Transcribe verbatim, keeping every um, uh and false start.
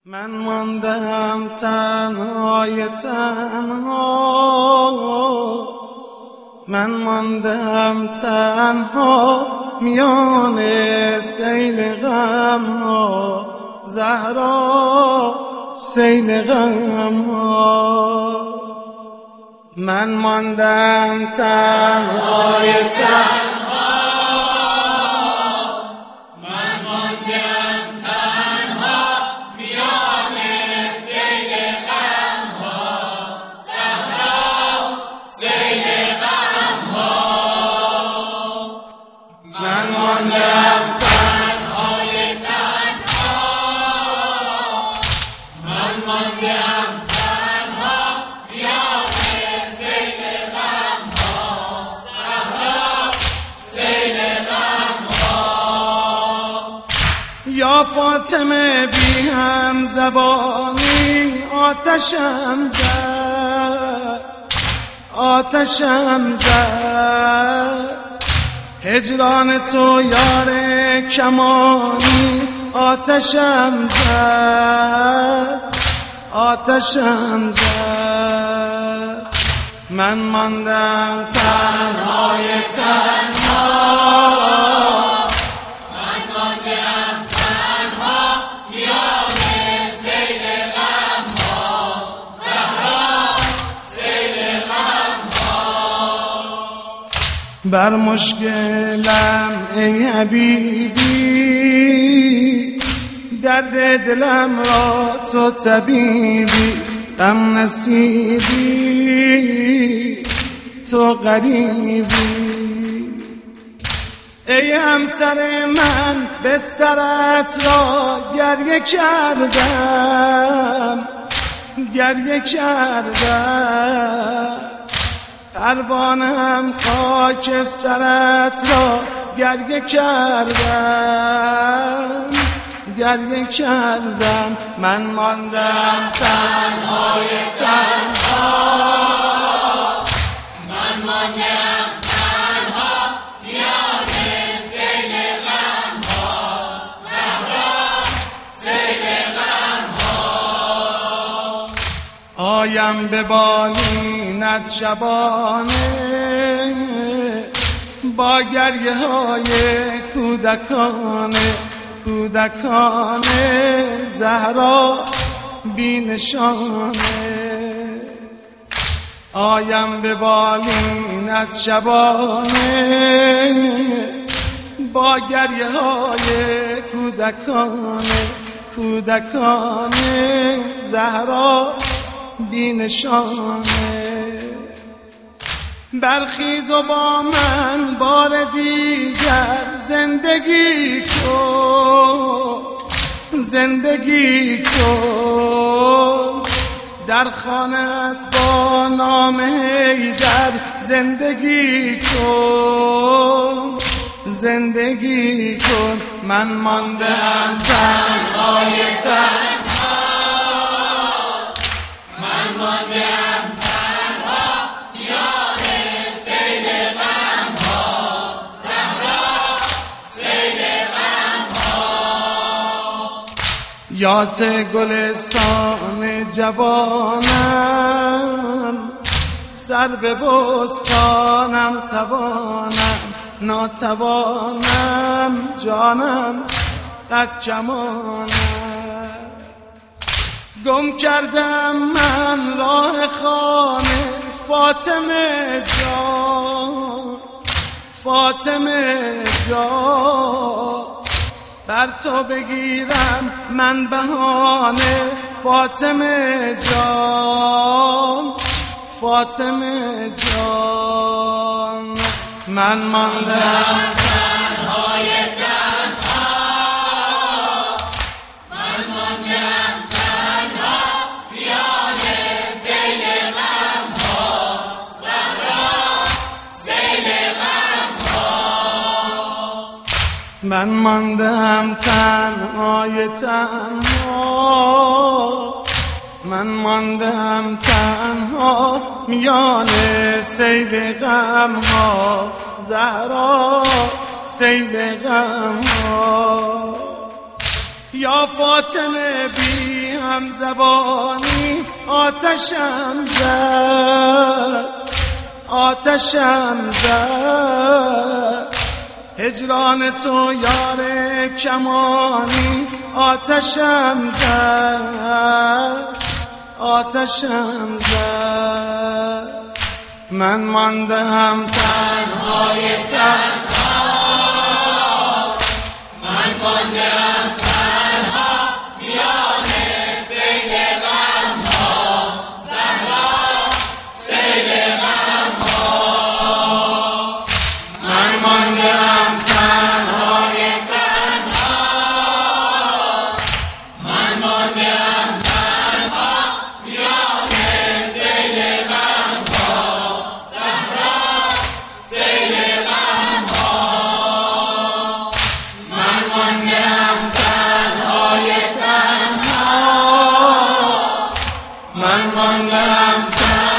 من ماندم تنهای تنها، من ماندم تنها میان سیل غم ها، زهرا سیل غم ها. من ماندم تنهای تنها، یا فاطمه بی هم زبانی آتشم زد، آتشم زد. هجران تو یار کمانی آتشم زد، آتشم زد. من ماندم تنهای تنها، بر مشکلم ای حبیبی، درد دلم را تو طبیبی، غم نصیبی تو غریبی. ای همسر من بسترت را گریه کردم، گریه کردم. پروانم خاکسترت را گریه کردم، گریه کردم. من ماندم تنهای تنها، من ماندم تنها میان سیل غم ها، زهرا سیل غم ها. آیم به بالینت شبانه با گریه های کودکانه، کودکانه زهرا بی نشانه. آیم به بالینت شبانه با گریه های کودکانه، کودکانه زهرا بی نشانه. برخیز و با من بار دیگر زندگی کن، زندگی کن. در خانت با نام حیدر زندگی کن، زندگی کن. من ماندم تنهای تنها، من ماندم تنها میان سیل غم ها، زهرا سیل غم ها. یاس گلستان جوانم، سر به بستانم توانم، ناتوانم جانم قد کمانم. گم کردم من راه خانه فاطمه جان، فاطمه جان. بر تو بگیرم من بهانه فاطمه جان، فاطمه جان. من ماندم تنهای تنها، من ماندم تنها میان سیل غم ها، زهرا سیل غم ها. من ماندم تنهای تنها، من ماندم تنها میان سیل غم ها، زهرا سیل غم ها. یا فاطمه بی هم زبانی آتشم زد، آتشم زد. هجران تو یار کمانی آتشم زد، آتشم زد. من ماندم تنهای تنها، من ماندم تنها میان سیل غمها. زهرا سیل غمها. من ماندم تنهای تنها، من ماندم تنها میان سیل غمها. زهرا سیل غمها. من ماندم تنهای تنها، من ماندم تنها